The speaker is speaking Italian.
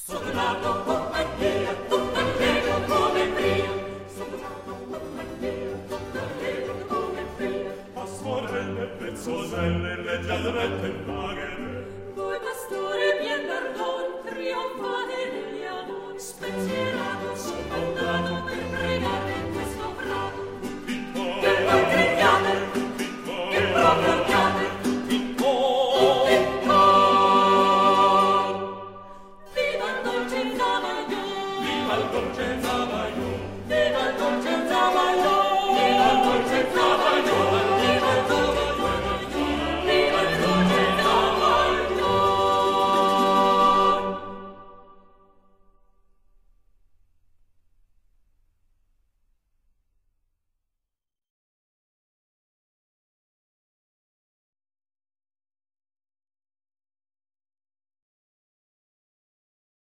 Sodonato compagnia, tutto allegro come prima. Sodonato compagnia, tutto allegro come prima. Pastorelle, pezzoselle, regiadrette magere. Voi pastori pien d'ardon, trionfate negli amori. Spensierato, soldato per pregare in questo prato. Che non gridiate, che proclamate. Viva il dolce Zamaglione! Viva il dolce Zamaglione!